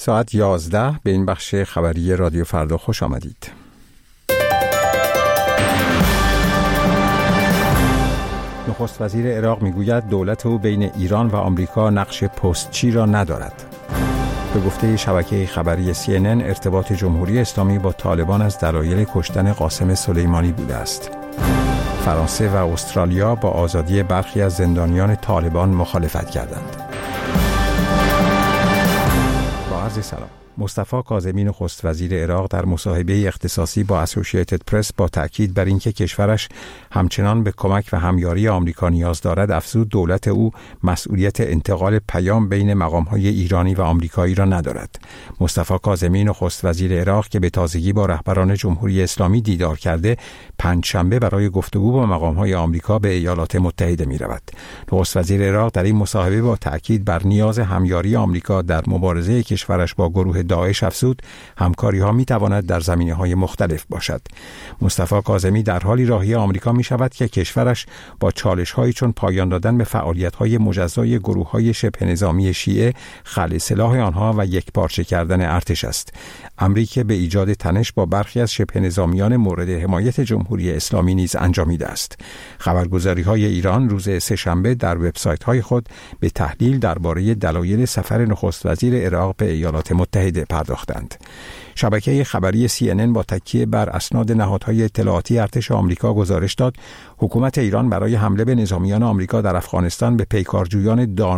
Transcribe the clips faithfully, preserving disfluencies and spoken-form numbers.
ساعت یازده به این بخش خبری رادیو فردا خوش آمدید. نخست وزیر عراق میگوید دولت او بین ایران و آمریکا نقش پستچی را ندارد. به گفته شبکه خبری سی ان ان ارتباط جمهوری اسلامی با طالبان از دلایل کشتن قاسم سلیمانی بوده است. فرانسه و استرالیا با آزادی برخی از زندانیان طالبان مخالفت کردند. با عرض سلام. مصطفی کاظمی نخست وزیر عراق در مصاحبه اختصاصی با اسوسییتد پرس با تأکید بر اینکه کشورش همچنان به کمک و همیاری آمریکا نیاز دارد افزود دولت او مسئولیت انتقال پیام بین مقام‌های ایرانی و آمریکایی را ندارد. مصطفی کاظمی نخست وزیر عراق که به تازگی با رهبران جمهوری اسلامی دیدار کرده پنجشنبه برای گفتگو با مقام‌های آمریکا به ایالات متحده می‌رود. نخست وزیر عراق در این مصاحبه با تأکید بر نیاز همیاری آمریکا در مبارزه کشورش با گروه داعش افزود همکاری ها می تواند در زمینه های مختلف باشد. مصطفی کاظمی در حالی راهی آمریکا می شود که کشورش با چالش هایی چون پایان دادن به فعالیت های مجزای گروه های شبه نظامی شیعه، خلع سلاح آنها و یکپارچه کردن ارتش است. امری که به ایجاد تنش با برخی از شبه نظامیان مورد حمایت جمهوری اسلامی نیز انجامیده است. خبرگزاری های ایران روز سه‌شنبه در وبسایت های خود به تحلیل درباره دلایل سفر نخست وزیر عراق به ایالات متحده پرداختند. شبکه خبری سی ان ان با تکیه بر اسناد نهادهای اطلاعاتی ارتش آمریکا گزارش داد حکومت ایران برای حمله به نظامیان آمریکا در افغانستان به پیکارجویان دا...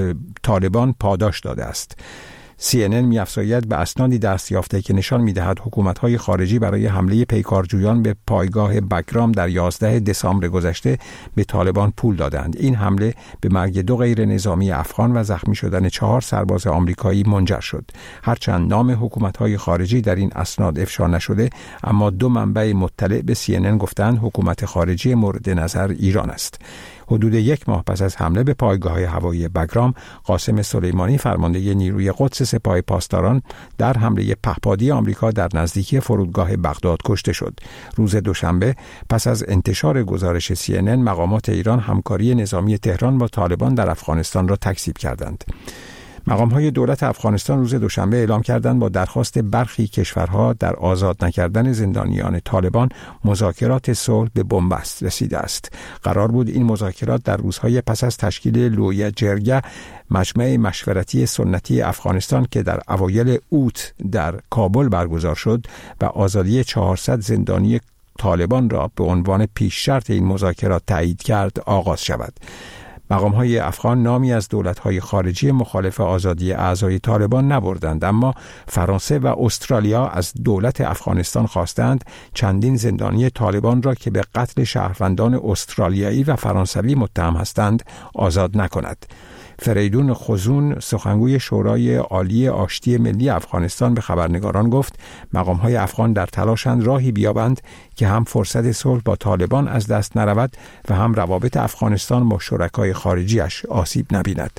طالبان پاداش داده است. سی ان ان می‌افزاید به اسنادی دست یافته که نشان می‌دهد حکومت‌های خارجی برای حمله پیکارجویان به پایگاه بگرام در یازده دسامبر گذشته به طالبان پول دادند. این حمله به مرگ دو غیر نظامی افغان و زخمی شدن چهار سرباز آمریکایی منجر شد. هرچند نام حکومت‌های خارجی در این اسناد افشا نشده، اما دو منبع مطلع به سی ان ان گفتند حکومت خارجی مورد نظر ایران است. حدود یک ماه پس از حمله به پایگاه هوایی بگرام، قاسم سلیمانی فرمانده نیروی قدس سپاه پاسداران در حمله پهپادی آمریکا در نزدیکی فرودگاه بغداد کشته شد. روز دوشنبه پس از انتشار گزارش سی ان ان مقامات ایران همکاری نظامی تهران با طالبان در افغانستان را تکذیب کردند. مقام‌های دولت افغانستان روز دوشنبه اعلام کردند با درخواست برخی کشورها در آزاد نکردن زندانیان طالبان مذاکرات صلح به بنبست رسیده است. قرار بود این مذاکرات در روزهای پس از تشکیل لویه جرگه، مجمع مشورتی سنتی افغانستان که در اوایل اوت در کابل برگزار شد و آزادی چهارصد زندانی طالبان را به عنوان پیش شرط این مذاکرات تایید کرد آغاز شود. مقام‌های افغان نامی از دولت‌های خارجی مخالف آزادی اعضای طالبان نبردند، اما فرانسه و استرالیا از دولت افغانستان خواستند چندین زندانی طالبان را که به قتل شهروندان استرالیایی و فرانسوی متهم هستند آزاد نکند. فریدون خزون سخنگوی شورای عالی آشتی ملی افغانستان به خبرنگاران گفت مقام‌های افغان در تلاشند راهی بیابند که هم فرصت صلح با طالبان از دست نرود و هم روابط افغانستان با شرکای خارجیش آسیب نبیند.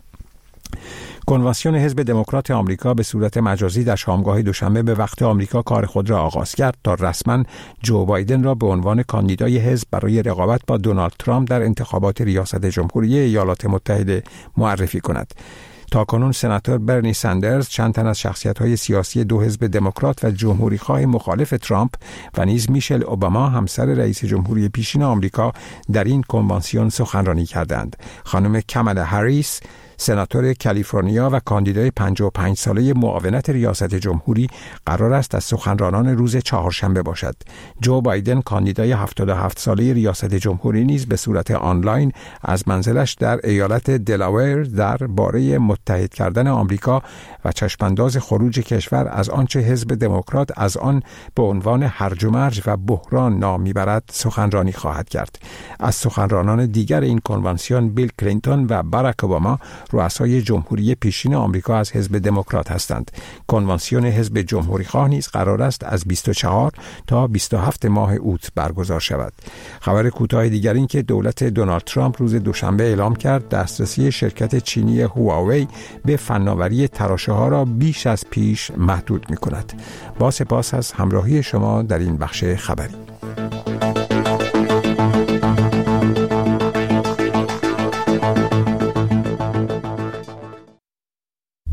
کنوانسیون حزب دموکرات آمریکا به صورت مجازی در شامگاه دوشنبه به وقت آمریکا کار خود را آغاز کرد تا رسما جو بایدن را به عنوان کاندیدای حزب برای رقابت با دونالد ترامپ در انتخابات ریاست جمهوری ایالات متحده معرفی کند. تاکنون سناتور برنی سندرز، چند تن از شخصیت‌های سیاسی دو حزب دموکرات و جمهوری‌خواه مخالف ترامپ و نیز میشل اوباما همسر رئیس جمهوری پیشین آمریکا در این کنوانسیون سخنرانی کردند. خانم کامالا هریس سناتور کالیفرنیا و کاندیدای پنجاه و پنج ساله معاونت ریاست جمهوری قرار است از سخنرانان روز چهارشنبه باشد. جو بایدن کاندیدای هفتاد و هفت ساله ریاست جمهوری نیز به صورت آنلاین از منزلش در ایالت دلاور در باره متحد کردن آمریکا و چشمانداز خروج کشور از آنچه حزب دموکرات از آن به عنوان هرج و مرج و بحران نام میبرد سخنرانی خواهد کرد. از سخنرانان دیگر این کنوانسیون بیل کلینتون و باراک اوباما رؤسای جمهوری پیشین آمریکا از حزب دموکرات هستند. کنوانسیون حزب جمهوری خواه نیز قرار است از بیست و چهار تا بیست و هفت ماه اوت برگزار شود. خبر کوتاه دیگر این که دولت دونالد ترامپ روز دوشنبه اعلام کرد دسترسی شرکت چینی هواوی به فناوری تراشه‌ها را بیش از پیش محدود می‌کند. با سپاس از همراهی شما در این بخش خبری.